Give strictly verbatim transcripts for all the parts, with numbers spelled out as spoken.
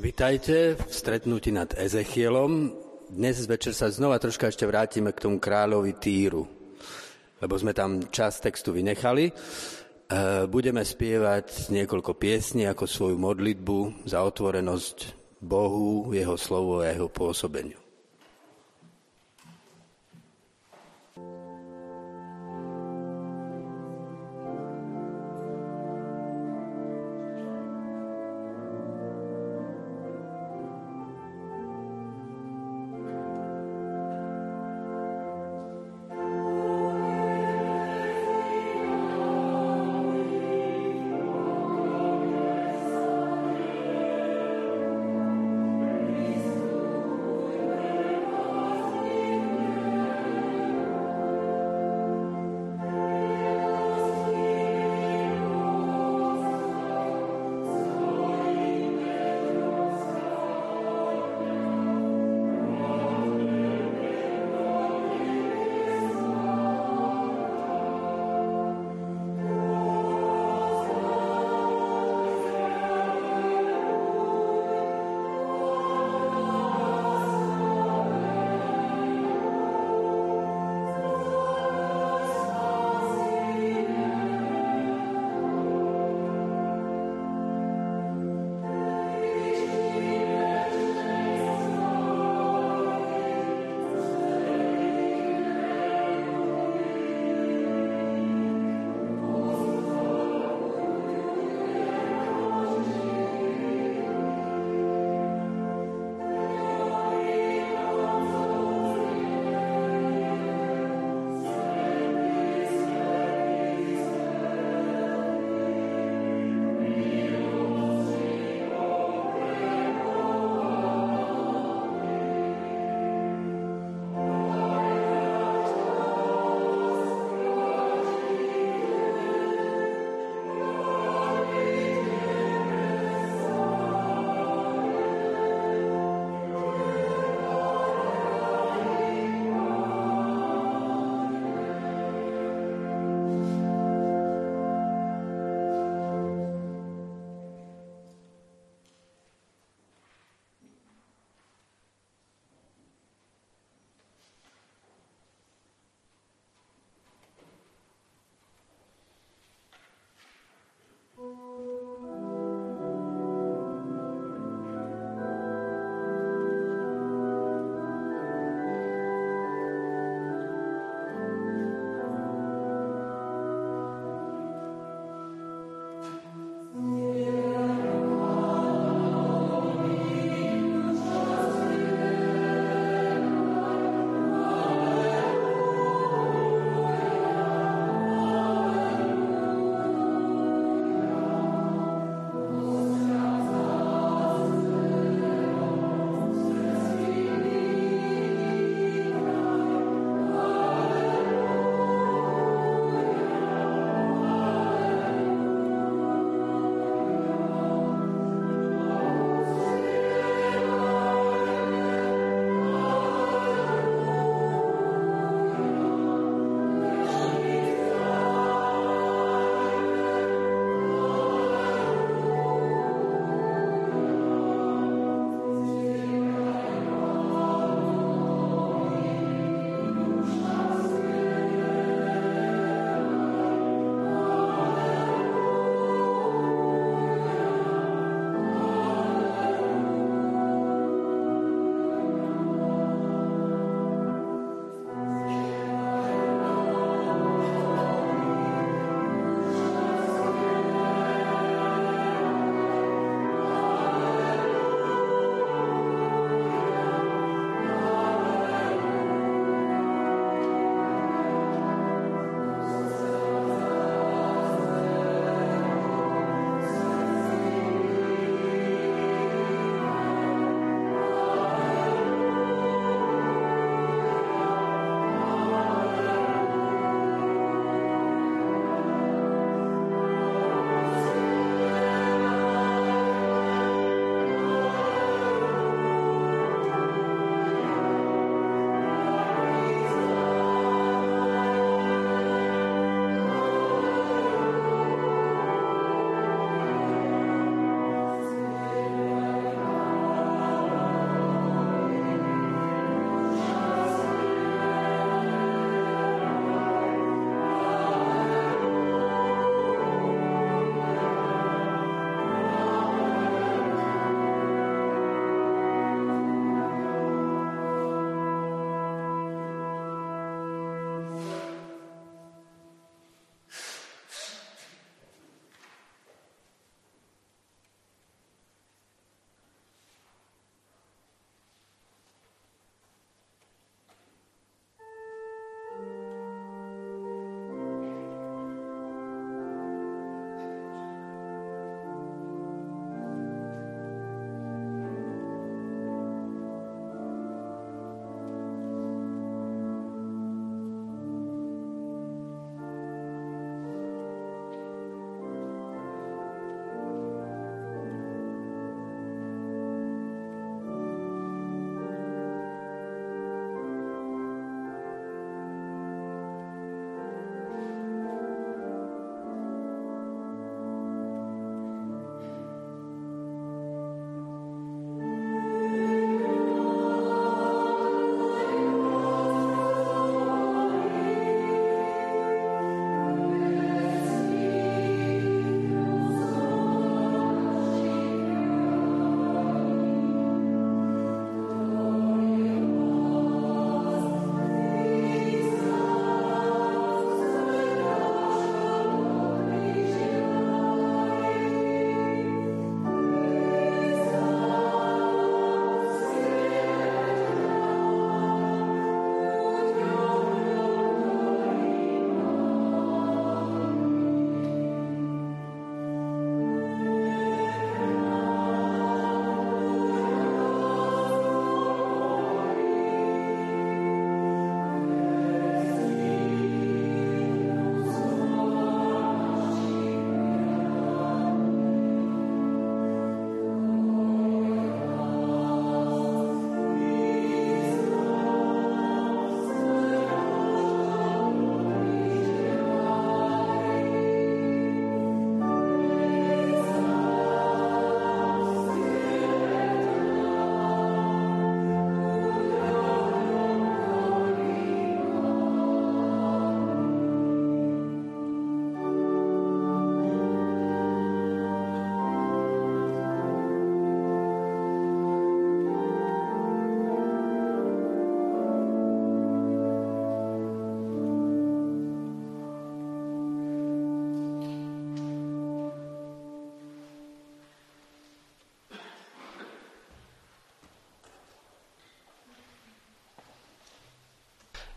Vitajte v stretnutí nad Ezechielom. Dnes večer sa znova troška ešte vrátime k tomu kráľovi Týru, lebo sme tam časť textu vynechali. Budeme spievať niekoľko piesní ako svoju modlitbu za otvorenosť Bohu, jeho slovu a jeho pôsobeniu.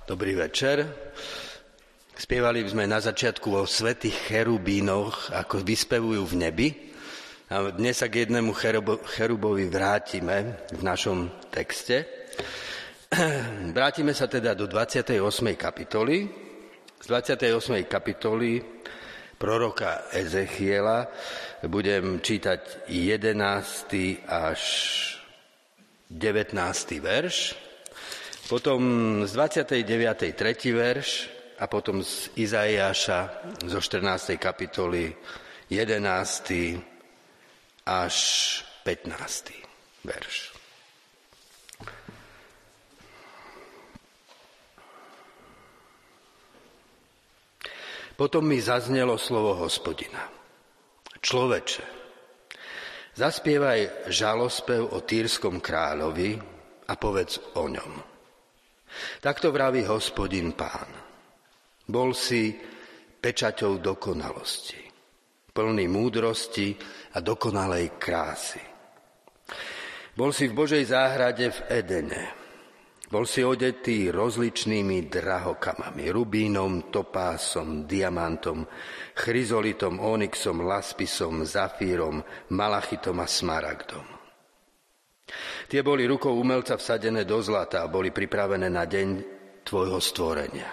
Dobrý večer. Spievali sme na začiatku o svätých cherubínoch, ako vyspevujú v nebi. A dnes sa k jednému cherubo, cherubovi vrátime v našom texte. Vrátime sa teda do dvadsiatej ôsmej kapitoly. Z dvadsiatej ôsmej kapitoly proroka Ezechiela budem čítať jedenásty až devätnásty verš. Potom z dvadsiatej deviatej tretí verš a potom z Izaiáša zo štrnástej kapitoly jedenásty až pätnásty verš. Potom mi zaznelo slovo Hospodina. Človeče, zaspievaj žalospev o Týrskom kráľovi a povedz o ňom. Takto vraví Hospodin Pán. Bol si pečaťou dokonalosti, plný múdrosti a dokonalej krásy. Bol si v Božej záhrade v Edene. Bol si odetý rozličnými drahokamami, rubínom, topásom, diamantom, chryzolitom, onyxom, laspisom, zafírom, malachitom a smaragdom. Tie boli rukou umelca vsadené do zlata a boli pripravené na deň tvojho stvorenia.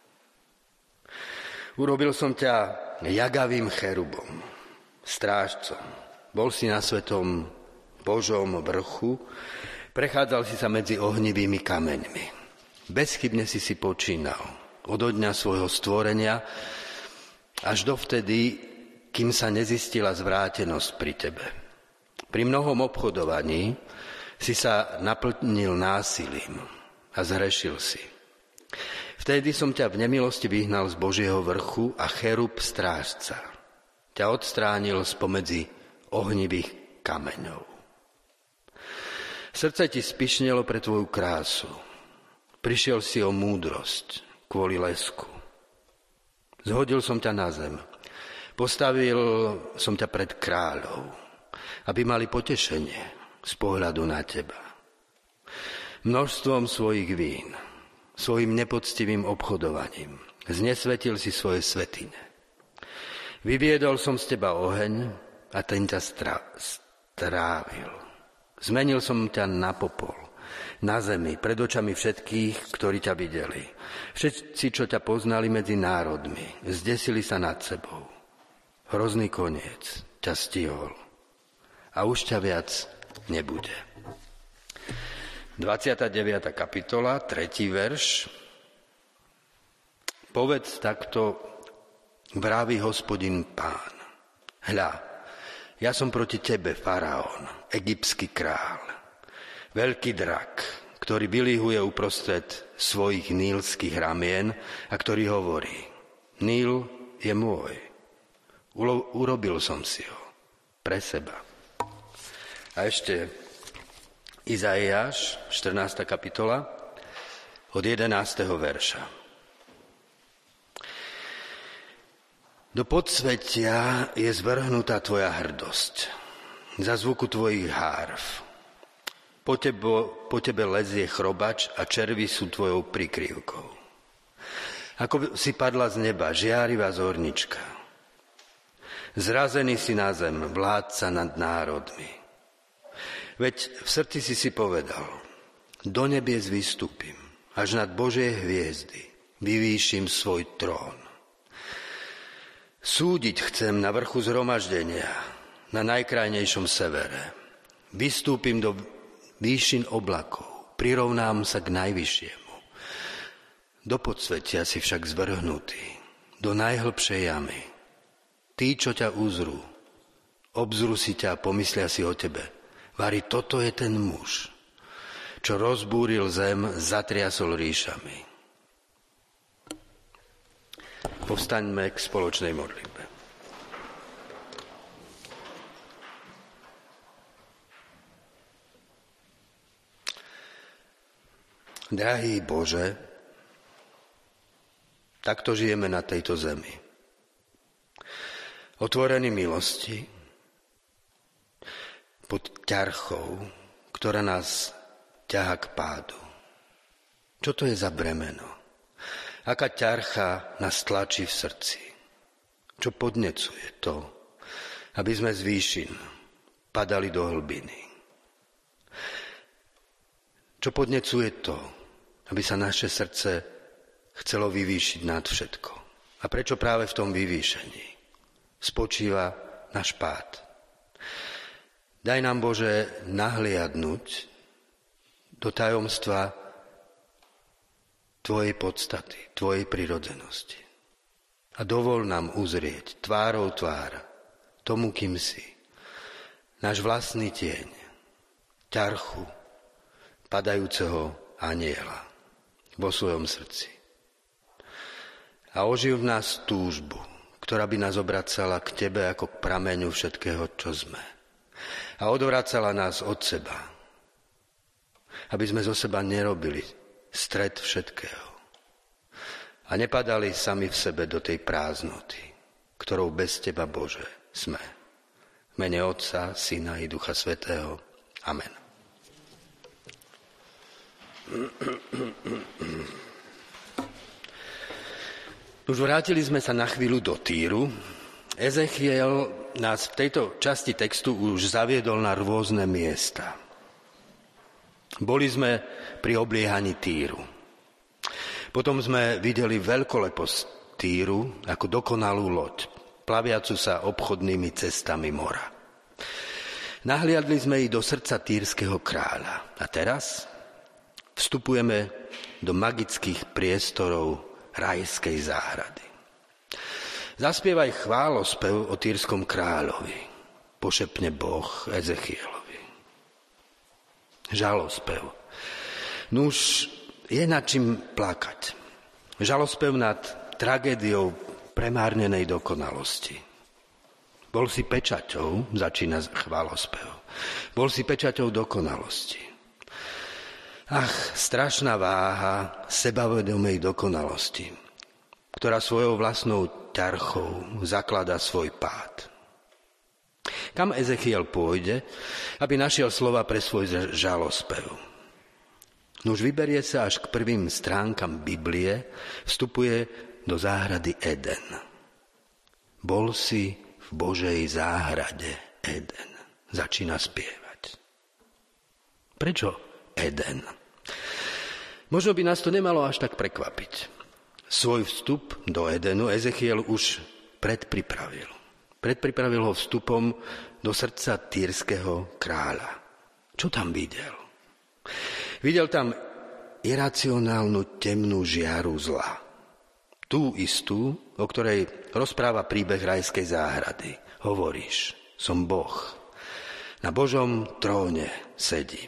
Urobil som ťa jagavým cherubom, strážcom. Bol si na svetom Božom vrchu, prechádzal si sa medzi ohnivými kameňmi. Bezchybne si si počínal od dňa svojho stvorenia až dovtedy, kým sa nezistila zvrátenosť pri tebe. Pri mnohom obchodovaní si sa naplnil násilím a zhrešil si. Vtedy som ťa v nemilosti vyhnal z Božieho vrchu a cherub strážca ťa odstránil spomedzi ohnivých kameňov. Srdce ti spišnelo pre tvoju krásu. Prišiel si o múdrosť kvôli lesku. Zhodil som ťa na zem. Postavil som ťa pred kráľov, aby mali potešenie z pohľadu na teba. Množstvom svojich vín, svojim nepoctivým obchodovaním znesvetil si svoje svätyne. Vyviedol som z teba oheň a ten ťa strávil. Zmenil som ťa na popol, na zemi, pred očami všetkých, ktorí ťa videli. Všetci, čo ťa poznali medzi národmi, zdesili sa nad sebou. Hrozný koniec ťa stihol a už ťa viac nebude. dvadsiata deviata kapitola, tretí verš. Povedz takto, vraví Hospodin Pán. Hľa, ja som proti tebe, faraón, egyptský kráľ, veľký drak, ktorý vylihuje uprostred svojich nílskych ramien a ktorý hovorí, Níl je môj, Ulo- urobil som si ho pre seba. A ešte Izaiáš, štrnásta kapitola, od jedenásteho verša. Do podsvetia je zvrhnutá tvoja hrdosť, za zvuku tvojich hárv. Po, tebo, po tebe lezie chrobač a červy sú tvojou prikryvkou. Ako si padla z neba žiarivá zornička. Zrazený si na zem, vládca nad národmi. Veď v srdci si si povedal, do nebies vystúpim, až nad Božie hviezdy vyvýšim svoj trón. Súdiť chcem na vrchu zhromaždenia, na najkrajnejšom severe. Vystúpim do výšin oblakov, prirovnám sa k najvyššiemu. Do podsvetia si však zvrhnutý, do najhlbšej jamy. Tí, čo ťa uzrú, obzrú si ťa a pomyslia si o tebe. Vari, toto je ten muž, čo rozbúril zem, zatriasol ríšami. Povstaňme k spoločnej modlitbe. Drahý Bože, takto žijeme na tejto zemi. Otvorení milosti, pod ťarchou, ktorá nás ťahá k pádu. Čo to je za bremeno? Aká ťarcha nás tlačí v srdci? Čo podnecuje to, aby sme z výšin padali do hlbiny? Čo podnecuje to, aby sa naše srdce chcelo vyvýšiť nad všetko? A prečo práve v tom vyvýšení spočíva náš pád? Daj nám, Bože, nahliadnúť do tajomstva Tvojej podstaty, Tvojej prirodzenosti. A dovol nám uzrieť tvárou tvár tomu, kým si, náš vlastný tieň, ťarchu padajúceho anjela vo svojom srdci. A oživ v nás túžbu, ktorá by nás obracala k Tebe ako k prameňu všetkého, čo sme. A odvracala nás od seba, aby sme zo seba nerobili stred všetkého. A nepadali sami v sebe do tej prázdnoty, ktorou bez Teba, Bože, sme. V mene Otca, Syna i Ducha Svätého. Amen. Už vrátili sme sa na chvíľu do Týru. Ezechiel nás v tejto časti textu už zaviedol na rôzne miesta. Boli sme pri obliehaní Týru. Potom sme videli veľkoleposť Týru ako dokonalú loď, plaviacu sa obchodnými cestami mora. Nahliadli sme i do srdca týrskeho kráľa. A teraz vstupujeme do magických priestorov rajskej záhrady. Zaspievaj chválospev o týrskom kráľovi, pošepne Boh Ezechielovi. Žalospev. Nuž je nad čím plakať. Žalospev nad tragédiou premárnenej dokonalosti. Bol si pečaťou, začína chválospev, bol si pečaťou dokonalosti. Ach, strašná váha sebavedomej dokonalosti, ktorá svojou vlastnou ťarchou zakladá svoj pád. Kam Ezechiel pôjde, aby našiel slova pre svoj žalospev? Nuž vyberie sa až k prvým stránkam Biblie, vstupuje do záhrady Eden. Bol si v Božej záhrade Eden. Začína spievať. Prečo Eden? Možno by nás to nemalo až tak prekvapiť. Svoj vstup do Edenu Ezechiel už predpripravil. Predpripravil ho vstupom do srdca týrskeho kráľa. Čo tam videl? Videl tam iracionálnu temnú žiaru zla. Tú istú, o ktorej rozpráva príbeh rajskej záhrady. Hovoríš, som Boh. Na Božom tróne sedím.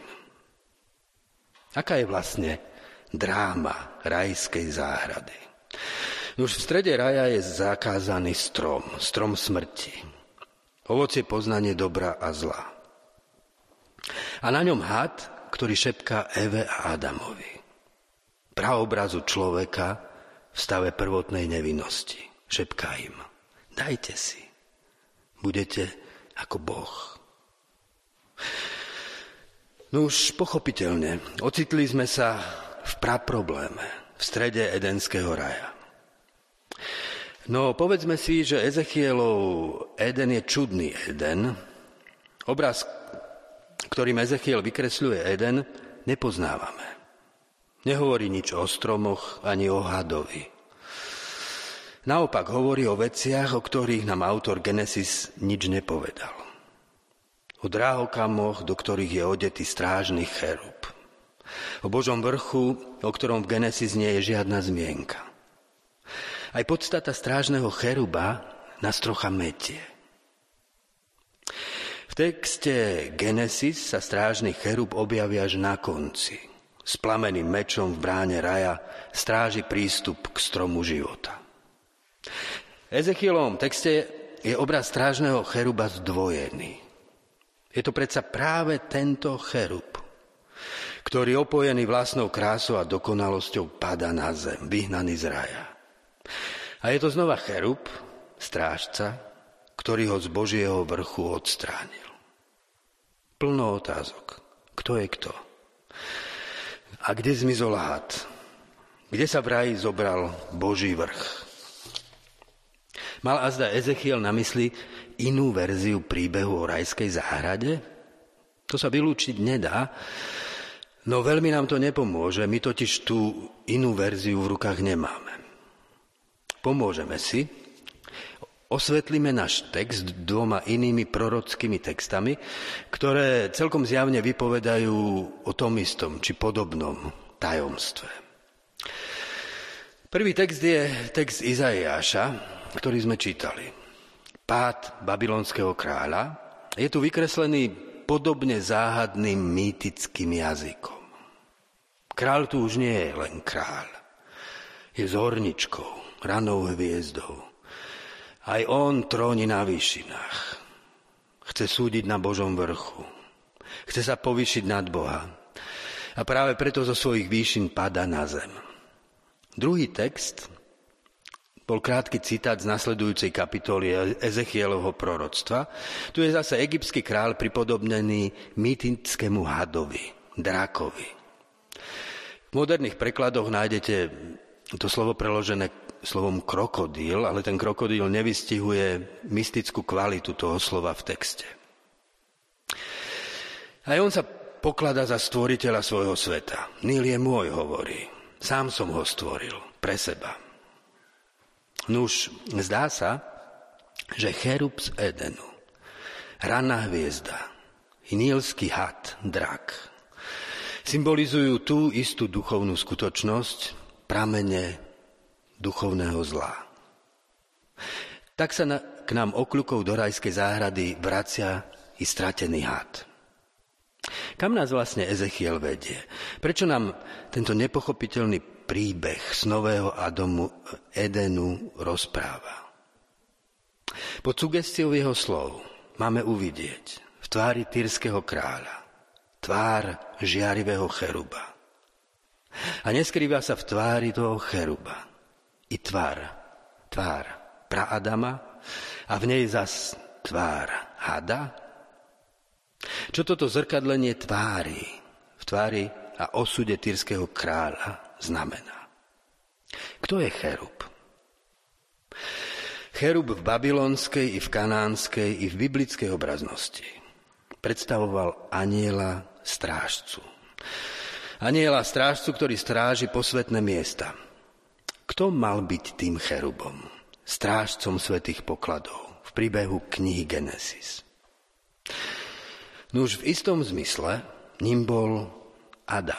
Aká je vlastne dráma rajskej záhrady? Už v strede raja je zakázaný strom, strom smrti. Ovocie poznanie dobra a zla. A na ňom had, ktorý šepká Eve a Adamovi. Praobrazu človeka v stave prvotnej nevinnosti. Šepká im, dajte si, budete ako Boh. No už pochopiteľne, ocitli sme sa v praprobléme, v strede edenského raja. No povedzme si, že Ezechielov Eden je čudný Eden. Obraz, ktorým Ezechiel vykresľuje Eden, nepoznávame. Nehovorí nič o stromoch ani o hadovi. Naopak hovorí o veciach, o ktorých nám autor Genesis nič nepovedal. O dráhokamoch, do ktorých je odetý strážny cherub. O Božom vrchu, o ktorom v Genesis nie je žiadna zmienka. Aj podstata strážneho cheruba nás trocha metie. V texte Genesis sa strážny cherub objaví až na konci. S plameným mečom v bráne raja stráži prístup k stromu života. V Ezechielovom texte je obraz strážneho cheruba zdvojený. Je to predsa práve tento cherub, ktorý opojený vlastnou krásou a dokonalosťou padá na zem, vyhnaný z raja. A je to znova cherub, strážca, ktorý ho z Božieho vrchu odstránil. Plno otázok. Kto je kto? A kde zmizol had? Kde sa vraj zobral Boží vrch? Mal azda Ezechiel na mysli inú verziu príbehu o rajskej záhrade? To sa vylúčiť nedá, no veľmi nám to nepomôže, my totiž tú inú verziu v rukách nemáme. Pomôžeme si, osvetlíme náš text dvoma inými prorockými textami, ktoré celkom zjavne vypovedajú o tom istom, či podobnom tajomstve. Prvý text je text Izaiáša, ktorý sme čítali. Pád babylonského kráľa je tu vykreslený podobne záhadným mýtickým jazykom. Kráľ tu už nie je len kráľ. Je zorničkou, ranou hviezdou. Aj on tróni na výšinách. Chce súdiť na Božom vrchu. Chce sa povýšiť nad Boha. A práve preto zo svojich výšin padá na zem. Druhý text bol krátky citát z nasledujúcej kapitoly Ezechielovho proroctva. Tu je zase egyptský kráľ pripodobnený mýtickému hadovi, drakovi. V moderných prekladoch nájdete to slovo preložené slovom krokodíl, ale ten krokodíl nevystihuje mystickú kvalitu toho slova v texte. Aj on sa pokladá za stvoriteľa svojho sveta. Níl je môj, hovorí. Sám som ho stvoril pre seba. Nuž, zdá sa, že cherub z Edenu, ranná hviezda i nílsky had, drak, symbolizujú tú istú duchovnú skutočnosť, pramene duchovného zla. Tak sa na, k nám okľukou do rajskej záhrady vracia i stratený had. Kam nás vlastne Ezechiel vedie? Prečo nám tento nepochopiteľný príbeh z nového Adomu, Edenu rozpráva? Pod sugestiou jeho slov máme uvidieť v tvári týrskeho kráľa tvár žiarivého cheruba. A neskrýva sa v tvári toho cheruba i tvár, tvár praadama a v nej zas tvár hada. Čo toto zrkadlenie tvári v tvári a osude týrskeho kráľa znamená? Kto je cherub? Cherub v babylonskej i v kanánskej i v biblickej obraznosti predstavoval anjela strážcu. Anjela strážcu, ktorý stráži posvätné miesta. Kto mal byť tým cherubom? Strážcom svätých pokladov v príbehu knihy Genesis. Nuž v istom zmysle ním bol Adam.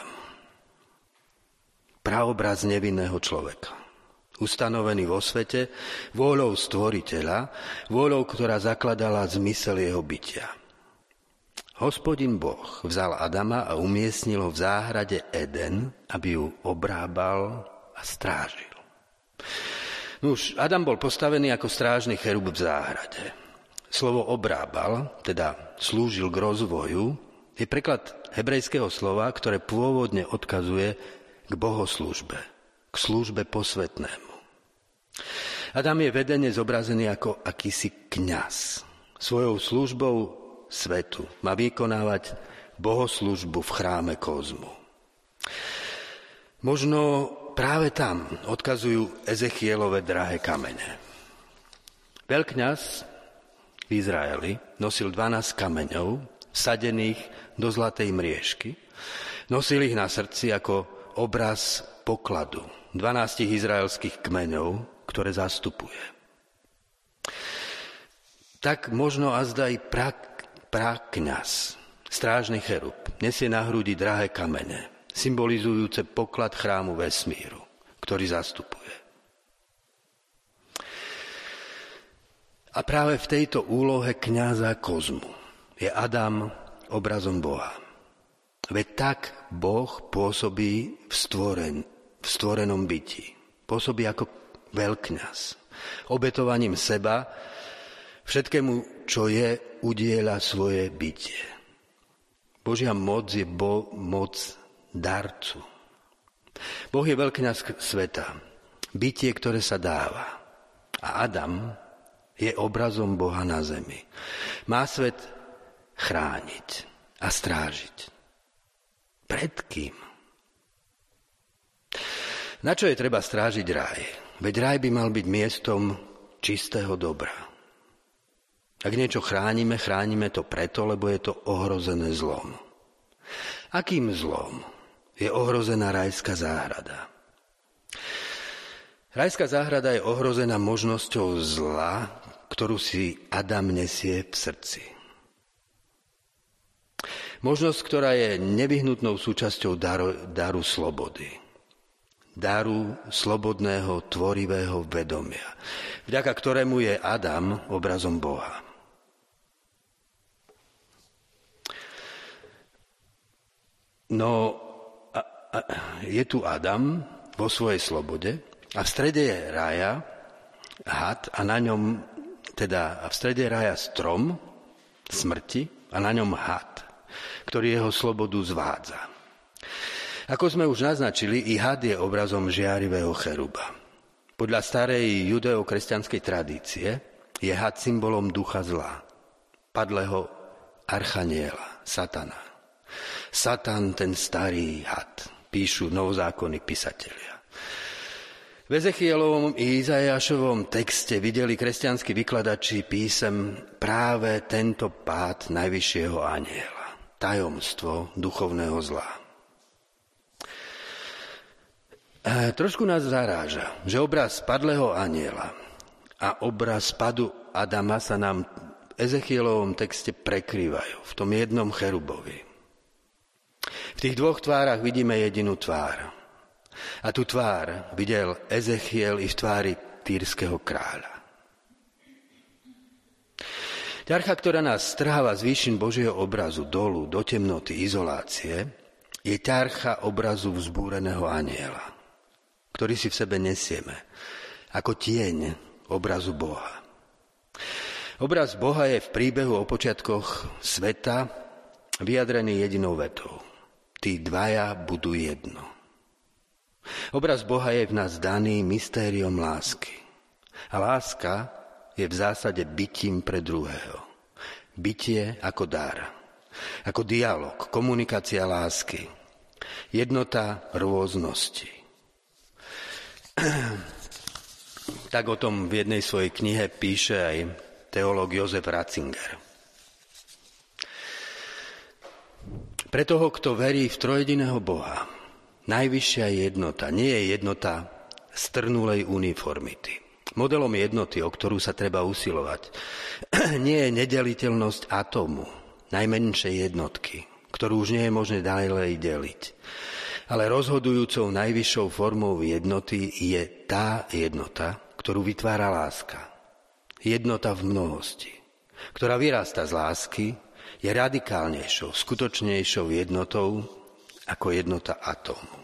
Praobraz nevinného človeka. Ustanovený vo svete vôľou stvoriteľa, vôľou, ktorá zakladala zmysel jeho bytia. Hospodin Boh vzal Adama a umiestnil ho v záhrade Eden, aby ju obrábal a strážil. Nuž, Adam bol postavený ako strážny cherub v záhrade. Slovo obrábal, teda slúžil k rozvoju, je preklad hebrejského slova, ktoré pôvodne odkazuje k bohoslúžbe, k službe posvätnému. Adam je vedene zobrazený ako akýsi kňaz. Svojou službou svetu má vykonávať bohoslúžbu v chráme kozmu. Možno práve tam odkazujú Ezechielove drahé kamene. Veľkňaz v Izraeli nosil dvanásť kameňov, vsadených do zlatej mriežky. Nosil ich na srdci ako obraz pokladu dvanástich izraelských kmeňov, ktoré zastupuje. Tak možno azda i prak, prakňaz, strážny cherub, nesie na hrudi drahé kamene, symbolizujúce poklad chrámu vesmíru, ktorý zastupuje. A práve v tejto úlohe kňaza kozmu je Adam obrazom Boha. Veď tak Boh pôsobí v, stvoren, v stvorenom byti. Pôsobí ako veľkňaz. Obetovaním seba všetkému, čo je, udieľa svoje bytie. Božia moc je bo, moc darcu. Boh je veľkňaz sveta. Bytie, ktoré sa dáva. A Adam je obrazom Boha na zemi. Má svet chrániť a strážiť. Pred kým? Na čo je treba strážiť raj? Veď raj by mal byť miestom čistého dobra. Ak niečo chránime, chránime to preto, lebo je to ohrozené zlom. Akým zlom je ohrozená rajská záhrada? Rajská záhrada je ohrozená možnosťou zla, ktorú si Adam nesie v srdci. Možnosť, ktorá je nevyhnutnou súčasťou daru, daru slobody. Daru slobodného, tvorivého vedomia, vďaka ktorému je Adam obrazom Boha. No, a, a, je tu Adam vo svojej slobode a v strede je raja, had a na ňom, teda a v strede je raja strom smrti a na ňom had, ktorý jeho slobodu zvádza. Ako sme už naznačili, i had je obrazom žiarivého cheruba. Podľa starej judeo-kresťanskej tradície je had symbolom ducha zla, padlého archaniela, satana. Satan, ten starý had, píšu novozákonní pisatelia. V Ezechielovom i Izaiášovom texte videli kresťanskí vykladači písem práve tento pád najvyššieho anjela, tajomstvo duchovného zla. E, trošku nás zaráža, že obraz padlého anjela a obraz padu Adama sa nám v Ezechielovom texte prekrývajú v tom jednom cherubovi. V tých dvoch tvárach vidíme jedinú tvár. A tú tvár videl Ezechiel i v tvári týrskeho kráľa. Ťarcha, ktorá nás strháva z výšin Božieho obrazu dolu do temnoty izolácie, je ťarcha obrazu vzbúreného anjela, ktorý si v sebe nesieme ako tieň obrazu Boha. Obraz Boha je v príbehu o počiatkoch sveta vyjadrený jedinou vetou. Tí dvaja budú jedno. Obraz Boha je v nás daný mystériom lásky. A láska je v zásade bytím pre druhého. Bytie ako dar, ako dialog, komunikácia lásky, jednota rôznosti. Tak o tom v jednej svojej knihe píše aj teológ Jozef Ratzinger. Pre toho, kto verí v trojjediného Boha, najvyššia jednota nie je jednota strnulej uniformity. Modelom jednoty, o ktorú sa treba usilovať, nie je nedeliteľnosť atómu, najmenšej jednotky, ktorú už nie je možné ďalej deliť. Ale rozhodujúcou najvyššou formou jednoty je tá jednota, ktorú vytvára láska. Jednota v mnohosti, ktorá vyrastá z lásky, je radikálnejšou, skutočnejšou jednotou ako jednota atómu.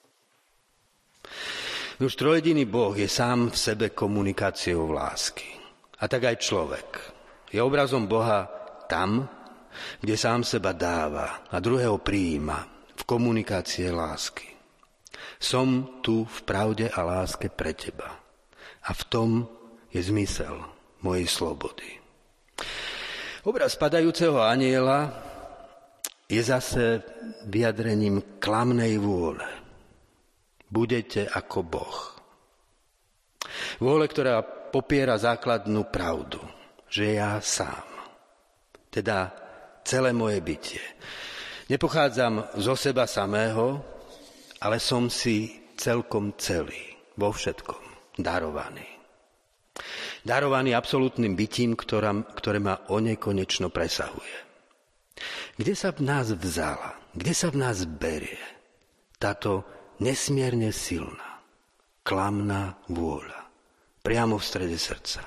Už trojjediný Boh je sám v sebe komunikáciou lásky. A tak aj človek je obrazom Boha tam, kde sám seba dáva a druhého prijíma v komunikácie lásky. Som tu v pravde a láske pre teba. A v tom je zmysel mojej slobody. Obraz padajúceho anjela je zase vyjadrením klamnej vôle. Budete ako Boh. Vôle, ktorá popiera základnú pravdu, že ja sám, teda celé moje bytie, nepochádzam zo seba samého, ale som si celkom celý, vo všetkom, darovaný. Darovaný absolútnym bytím, ktorá, ktoré ma onekonečno presahuje. Kde sa v nás vzala, kde sa v nás berie táto nesmierne silná, klamná vôľa, priamo v strede srdca?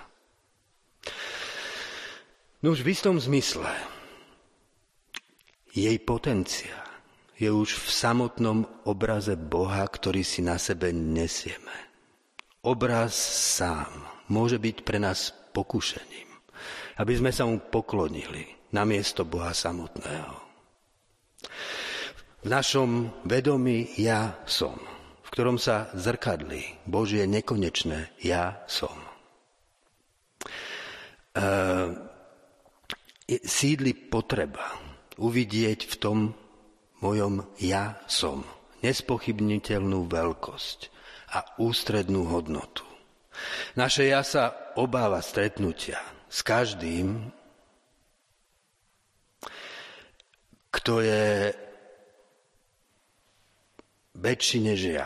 No už v istom zmysle jej potencia je už v samotnom obraze Boha, ktorý si na sebe nesieme. Obraz sám môže byť pre nás pokušením, aby sme sa mu poklonili namiesto Boha samotného. V našom vedomí ja som, v ktorom sa zrkadlí Božie nekonečné ja som. E, sídli potreba uvidieť v tom mojom ja som nespochybniteľnú veľkosť a ústrednú hodnotu. Naše ja sa obáva stretnutia s každým, kto je väčší než ja.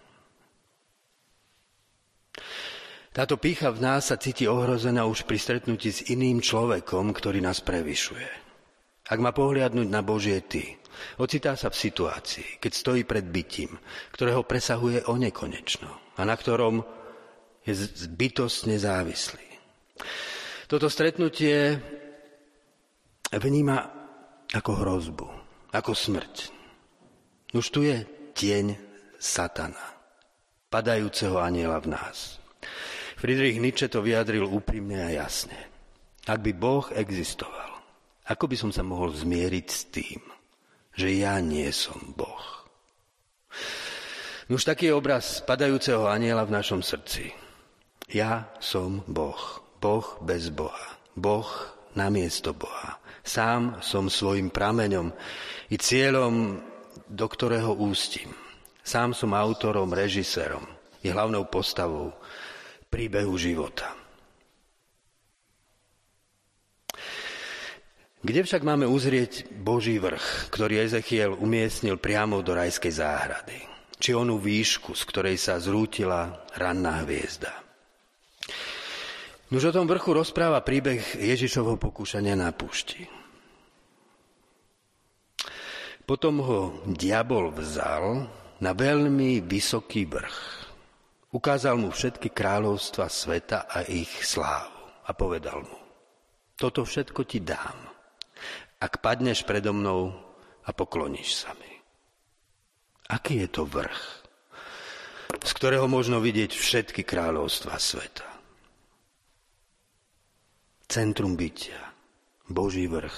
Táto pýcha v nás sa cíti ohrozená už pri stretnutí s iným človekom, ktorý nás prevyšuje. Ak má pohliadnúť na Božie ty, ocitá sa v situácii, keď stojí pred bytím, ktorého presahuje onekonečno a na ktorom je bytostne závislý. Toto stretnutie vníma ako hrozbu, ako smrť. Už tu je tieň satana, padajúceho anjela v nás. Friedrich Nietzsche to vyjadril úprimne a jasne. Ak by Boh existoval, ako by som sa mohol zmieriť s tým, že ja nie som Boh? Už taký je obraz padajúceho anjela v našom srdci. Ja som Boh, Boh bez Boha, Boh namiesto Boha. Sám som svojim prameňom i cieľom, do ktorého ústim. Sám som autorom, režisérom i hlavnou postavou príbehu života. Kde však máme uzrieť Boží vrch, ktorý Ezechiel umiestnil priamo do rajskej záhrady? Či onú výšku, z ktorej sa zrútila ranná hviezda? Nuž o tom vrchu rozpráva príbeh Ježišovho pokúšania na púšti. Potom ho diabol vzal na veľmi vysoký vrch. Ukázal mu všetky kráľovstva sveta a ich slávu a povedal mu: toto všetko ti dám, ak padneš predo mnou a pokloníš sa mi. Aký je to vrch, z ktorého možno vidieť všetky kráľovstva sveta? Centrum bytia, Boží vrch.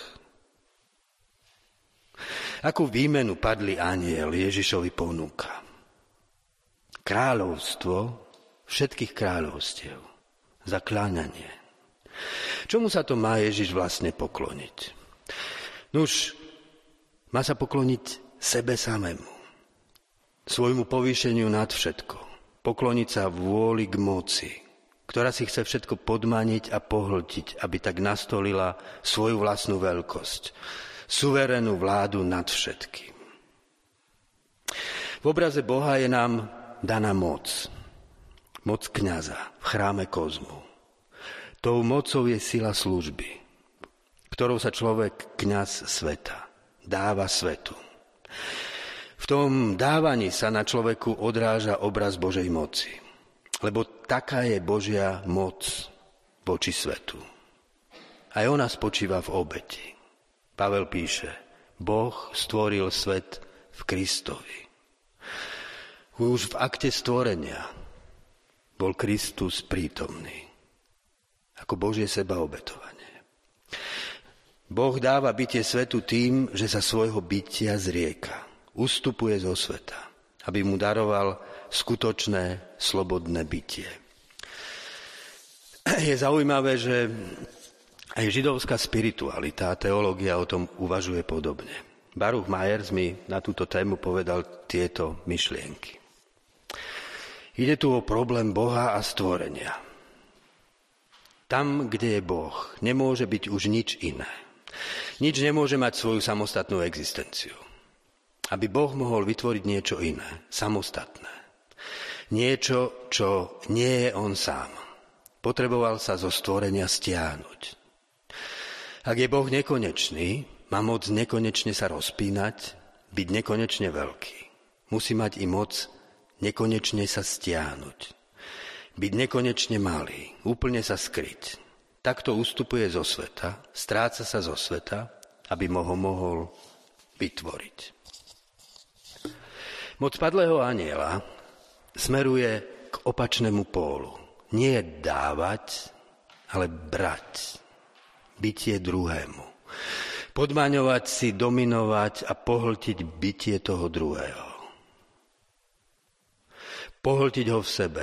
Akú výmenu padlý anjel Ježišovi ponúka? Kráľovstvo všetkých kráľovstiev, zakláňanie. Čomu sa to má Ježiš vlastne pokloniť? Nuž, má sa pokloniť sebe samému, svojmu povýšeniu nad všetko, pokloniť sa vôli k moci, ktorá si chce všetko podmaniť a pohltiť, aby tak nastolila svoju vlastnú veľkosť, suverénnu vládu nad všetkým. V obraze Boha je nám daná moc, moc kňaza v chráme kozmu. Tou mocou je sila služby, ktorou sa človek, kňaz sveta, dáva svetu. V tom dávaní sa na človeku odráža obraz Božej moci, lebo taká je Božia moc voči svetu. Aj ona spočíva v obeti. Pavel píše: Boh stvoril svet v Kristovi. Už v akte stvorenia bol Kristus prítomný ako Božie sebaobetovanie. Boh dáva bytie svetu tým, že sa svojho bytia zrieka, ustupuje zo sveta, aby mu daroval skutočné slobodné bytie. Je zaujímavé, že aj židovská spiritualita a teológia o tom uvažuje podobne. Baruch Myers mi na túto tému povedal tieto myšlienky. Ide tu o problém Boha a stvorenia. Tam, kde je Boh, nemôže byť už nič iné. Nič nemôže mať svoju samostatnú existenciu. Aby Boh mohol vytvoriť niečo iné, samostatné. Niečo, čo nie je on sám. Potreboval sa zo stvorenia stiahnuť. Ak je Boh nekonečný, má moc nekonečne sa rozpínať, byť nekonečne veľký. Musí mať i moc nekonečne sa stiahnuť. Byť nekonečne malý, úplne sa skryť. Takto ustupuje zo sveta, stráca sa zo sveta, aby ho mohol vytvoriť. Moc padlého anjela smeruje k opačnému pólu. Nie dávať, ale brať. Bytie druhému. Podmaňovať si, dominovať a pohltiť bytie toho druhého. Pohltiť ho v sebe.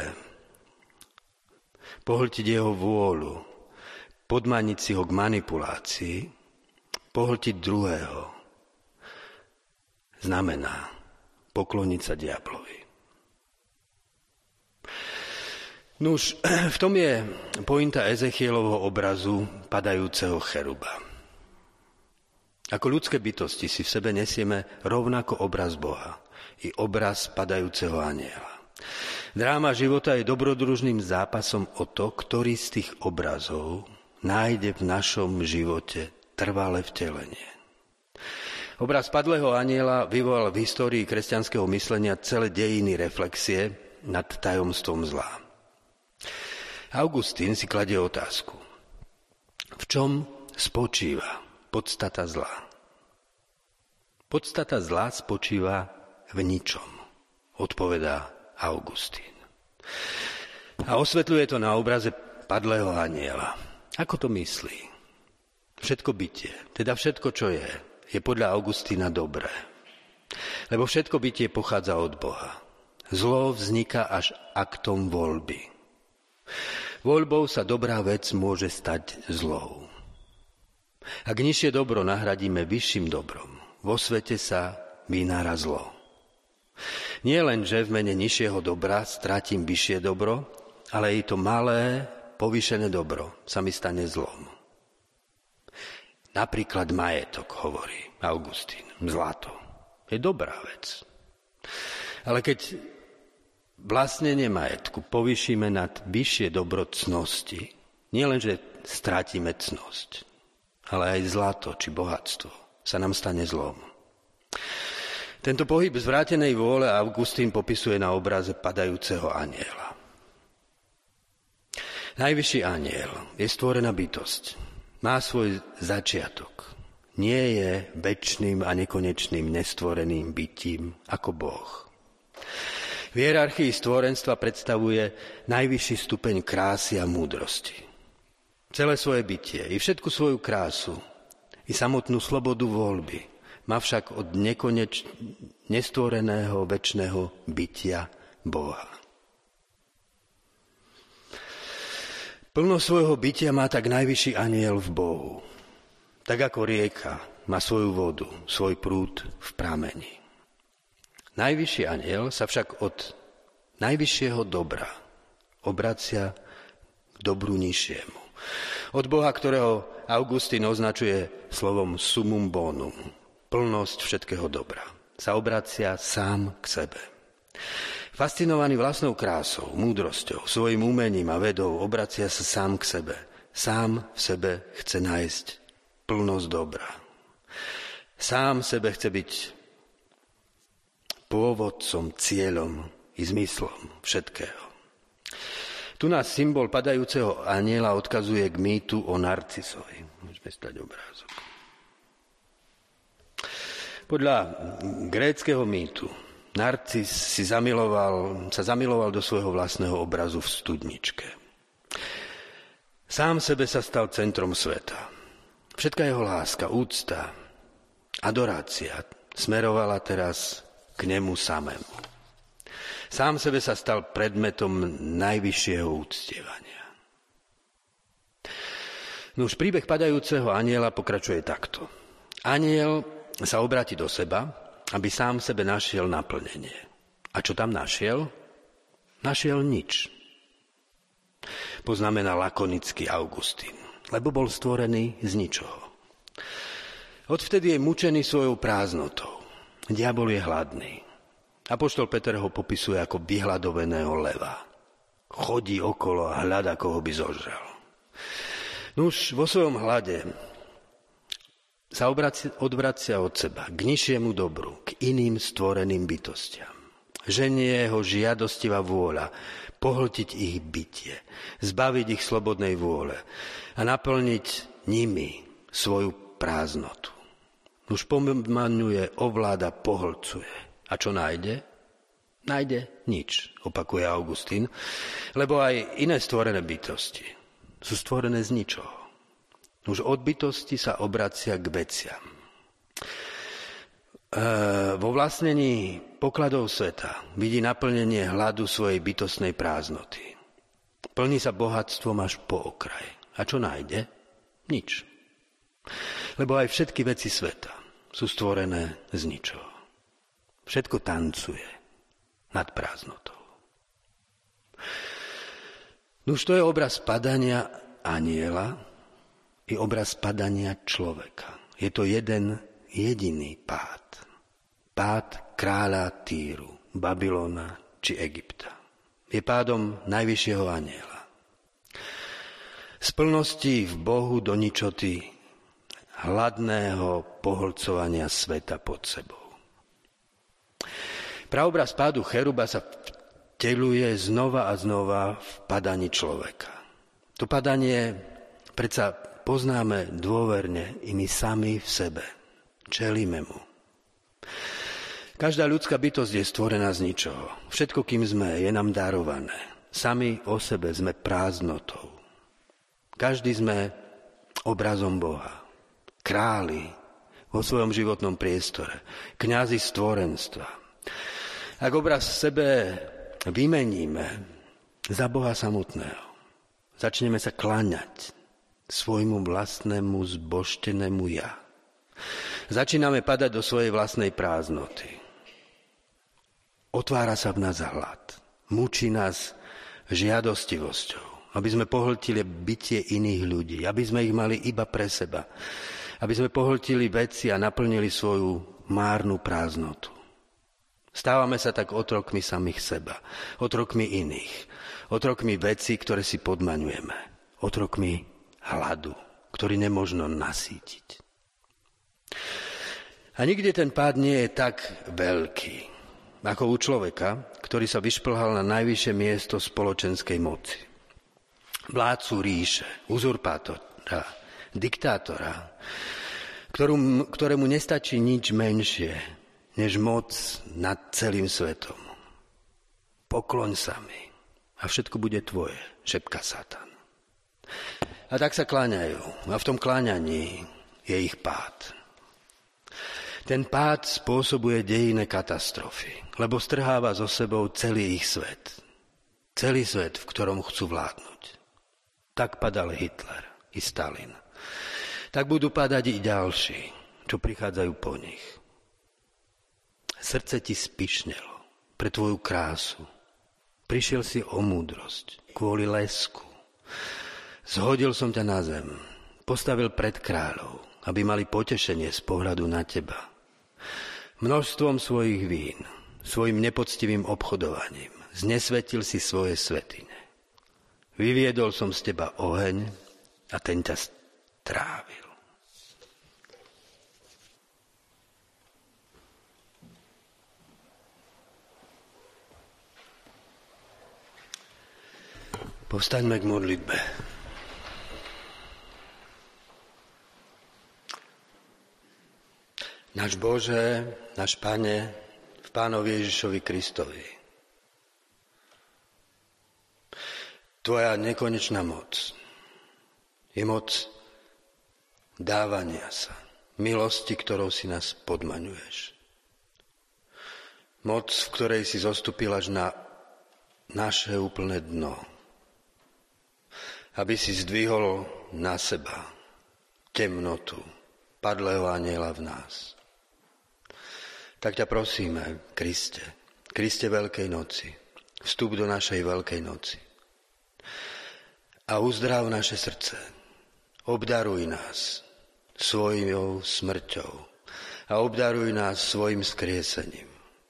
Pohltiť jeho vôľu. Podmaniť si ho k manipulácii. Pohltiť druhého. Znamená pokloniť sa diablovi. Nuž, v tom je pointa Ezechielovho obrazu padajúceho cheruba. Ako ľudské bytosti si v sebe nesieme rovnako obraz Boha i obraz padajúceho anjela. Dráma života je dobrodružným zápasom o to, ktorý z tých obrazov nájde v našom živote trvalé vtelenie. Obraz padlého anjela vyvolal v histórii kresťanského myslenia celé dejiny reflexie nad tajomstvom zla. Augustín si kladie otázku. V čom spočíva podstata zla? Podstata zla spočíva v ničom, odpovedá Augustín. A osvetľuje to na obraze padlého anjela. Ako to myslí? Všetko bytie, teda všetko, čo je, je podľa Augustína dobré. Lebo všetko bytie pochádza od Boha. Zlo vzniká až aktom voľby. Voľbou sa dobrá vec môže stať zlou. Ak nižšie dobro nahradíme vyšším dobrom, vo svete sa vynára zlo. Nie len, že v mene nižšieho dobra stratím vyššie dobro, ale i to malé, povýšené dobro sa mi stane zlom. Napríklad majetok, hovorí Augustín, zlato. Je dobrá vec. Ale keď vlastnenie majetku povýšime nad vyššie dobro cnosti, nielenže stratíme cnosť, ale aj zlato či bohatstvo sa nám stane zlom. Tento pohyb zvrátenej vôle Augustín popisuje na obraze padajúceho anjela. Najvyšší anjel je stvorená bytosť. Má svoj začiatok. Nie je večným a nekonečným nestvoreným bytím ako Boh. V hierarchii stvorenstva predstavuje najvyšší stupeň krásy a múdrosti. Celé svoje bytie, i všetku svoju krásu, i samotnú slobodu voľby má však od nekoneč nestvoreného večného bytia Boha. Plno svojho bytia má tak najvyšší anjel v Bohu. Tak ako rieka má svoju vodu, svoj prúd v prameni. Najvyšší anjel sa však od najvyššieho dobra obracia k dobru nižšiemu. Od Boha, ktorého Augustín označuje slovom summum bonum, plnosť všetkého dobra, sa obracia sám k sebe. Fascinovaný vlastnou krásou, múdrosťou, svojim umením a vedou, obracia sa sám k sebe. Sám v sebe chce nájsť plnosť dobra. Sám v sebe chce byť pôvodcom, cieľom i zmyslom všetkého. Tu nás symbol padajúceho anjela odkazuje k mýtu o Narcisovi. Môžeme stať obrázok. Podľa gréckeho mýtu Narcis si zamiloval, sa zamiloval do svojho vlastného obrazu v studničke. Sám sebe sa stal centrom sveta. Všetká jeho láska, úcta, adorácia smerovala teraz k nemu samému. Sám sebe sa stal predmetom najvyššieho úctievania. No už príbeh padajúceho anjela pokračuje takto. Anjel sa obráti do seba, aby sám sebe našiel naplnenie. A čo tam našiel? Našiel nič. Poznamená lakonický Augustín, lebo bol stvorený z ničoho. Odvtedy je mučený svojou prázdnotou. Diabol je hladný. Apoštol Peter ho popisuje ako vyhľadoveného leva. Chodí okolo a hľada, koho by zožral. Nuž vo svojom hlade sa odvracia od seba k nižšiemu dobru, k iným stvoreným bytostiam. Ženie jeho žiadostivá vôľa pohltiť ich bytie, zbaviť ich slobodnej vôle a naplniť nimi svoju prázdnotu. Už pomaňuje, ovláda, pohlcuje. A čo nájde? Nájde nič, opakuje Augustín, lebo aj iné stvorené bytosti sú stvorené z ničoho. Už od bytosti sa obracia k veciam. E, vo vlastnení pokladov sveta vidí naplnenie hladu svojej bytostnej prázdnoty. Plní sa bohatstvom až po okraj. A čo nájde? Nič. Lebo aj všetky veci sveta sú stvorené z ničoho. Všetko tancuje nad prázdnotou. No už to je obraz padania anjela i obraz padania človeka. Je to jeden jediný pád. Pád kráľa Týru, Babylona či Egypta. Je pádom najvyššieho anjela. Z plnosti v Bohu do ničoty, hladného pohlcovania sveta pod sebou. Praobraz pádu cheruba sa vteľuje znova a znova v padaní človeka. To padanie predsa poznáme dôverne i my sami v sebe. Čelíme mu. Každá ľudská bytosť je stvorená z ničoho. Všetko, kým sme, je nám darované. Sami o sebe sme prázdnotou. Každý sme obrazom Boha. Králi vo svojom životnom priestore. Kňazi stvorenstva. Ak obraz v sebe vymeníme za Boha samotného, začneme sa kláňať svojmu vlastnému zbožtenému ja. Začíname padať do svojej vlastnej prázdnoty. Otvára sa v nás hlad. Mučí nás žiadostivosťou, aby sme pohltili bytie iných ľudí, aby sme ich mali iba pre seba, aby sme pohltili veci a naplnili svoju márnu prázdnotu. Stávame sa tak otrokmi samých seba, otrokmi iných, otrokmi vecí, ktoré si podmaňujeme, otrokmi hladu, ktorý nemožno nasýtiť. A nikde ten pád nie je tak veľký, ako u človeka, ktorý sa vyšplhal na najvyššie miesto spoločenskej moci. Vládcu ríše, uzurpátora, diktátora, ktorú, ktorému nestačí nič menšie, než moc nad celým svetom. Pokloň sa mi a všetko bude tvoje, šepká Satan. A tak sa kláňajú a v tom kláňaní je ich pád. Ten pád spôsobuje dejinné katastrofy, lebo strháva so sebou celý ich svet. Celý svet, v ktorom chcú vládnuť. Tak padal Hitler i Stalin. Tak budú padať i ďalší, čo prichádzajú po nich. Srdce ti spišnelo pre tvoju krásu. Prišiel si o múdrosť, kvôli lesku. Zhodil som ťa na zem, postavil pred kráľov, aby mali potešenie z pohľadu na teba. Množstvom svojich vín, svojim nepoctivým obchodovaním, znesvetil si svoje svätyne. Vyviedol som z teba oheň a ten ťa strávil. Povstaňme k modlitbe. Náš Bože, náš Pane, v Pánovi Ježišovi Kristovi. Tvoja nekonečná moc je moc dávania sa, milosti, ktorou si nás podmaňuješ. Moc, v ktorej si zostúpil až na naše úplné dno, aby si zdvihol na seba temnotu padlého anjela v nás. Tak ťa prosíme, Kriste, Kriste Veľkej noci, vstup do našej Veľkej noci a uzdrav naše srdce. Obdaruj nás svojou smrťou a obdaruj nás svojim skriesením.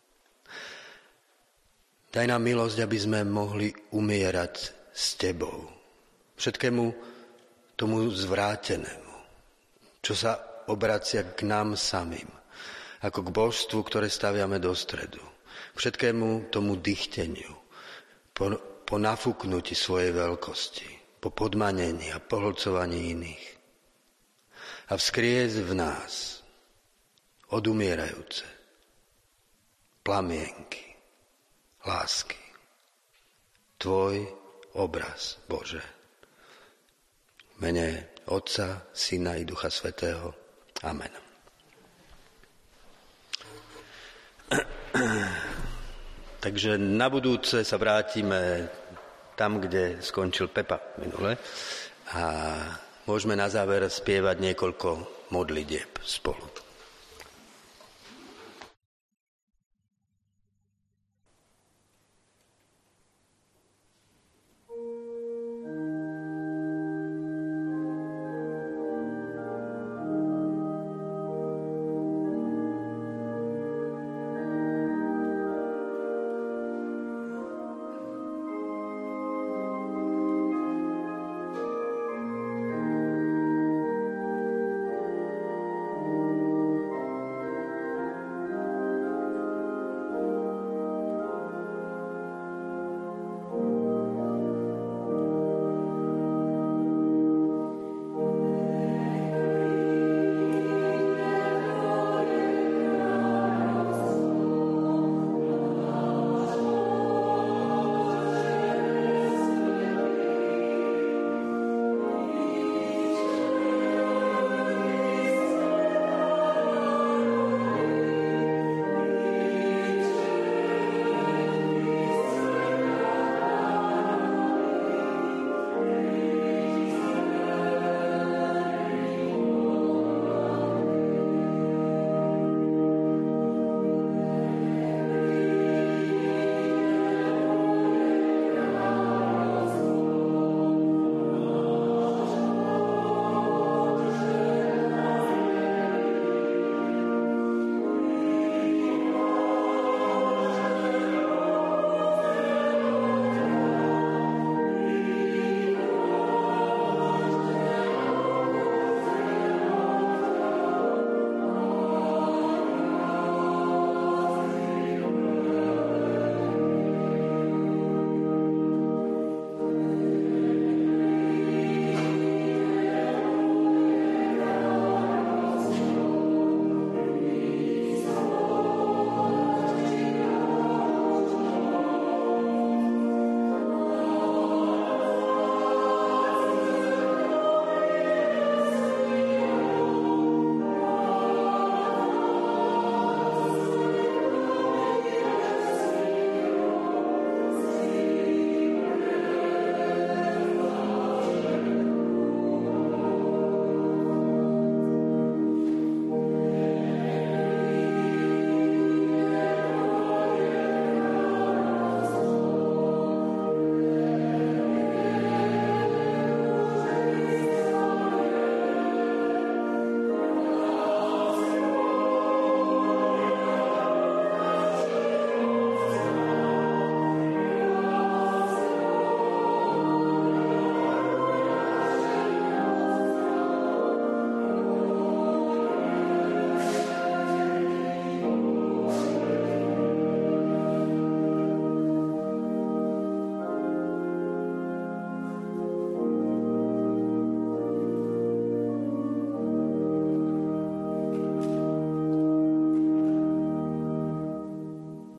Daj nám milosť, aby sme mohli umierať s Tebou. Všetkému tomu zvrátenému, čo sa obracia k nám samým, ako k božstvu, ktoré staviame do stredu. Všetkému tomu dychteniu, po, po nafúknutí svojej veľkosti, po podmanení a pohlcovaní iných. A vzkriez v nás odumierajúce plamienky lásky. Tvoj obraz, Bože. V mene Otca, Syna i Ducha Svätého. Amen. Takže na budúce sa vrátime tam, kde skončil Pepa minule a môžeme na záver spievať niekoľko modlitieb spolu.